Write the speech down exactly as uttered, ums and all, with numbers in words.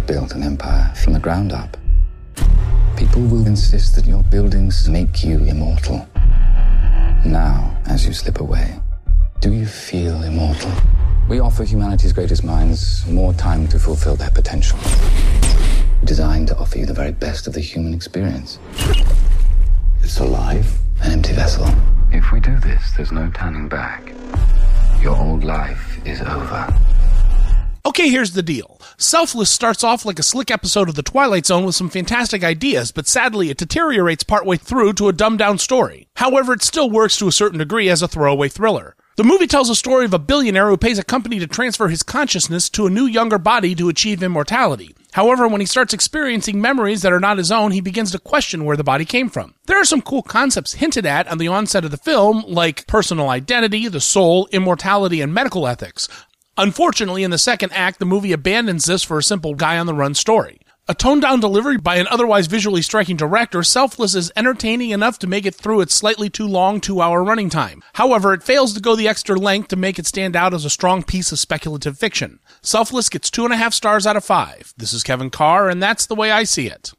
built an empire from the ground up. People will insist that your buildings make you immortal. Now, as you slip away, do you feel immortal? We offer humanity's greatest minds more time to fulfill their potential. Designed to offer you the very best of the human experience. It's alive. An empty vessel. If we do this, there's no turning back. Your old life is over. Okay, here's the deal. Selfless starts off like a slick episode of The Twilight Zone with some fantastic ideas, but sadly it deteriorates partway through to a dumbed-down story. However, it still works to a certain degree as a throwaway thriller. The movie tells a story of a billionaire who pays a company to transfer his consciousness to a new younger body to achieve immortality. However, when he starts experiencing memories that are not his own, he begins to question where the body came from. There are some cool concepts hinted at on the onset of the film, like personal identity, the soul, immortality, and medical ethics. Unfortunately, in the second act, the movie abandons this for a simple guy-on-the-run story. A toned-down delivery by an otherwise visually striking director, Selfless is entertaining enough to make it through its slightly too long two-hour running time. However, it fails to go the extra length to make it stand out as a strong piece of speculative fiction. Selfless gets two and a half stars out of five. This is Kevin Carr, and that's the way I see it.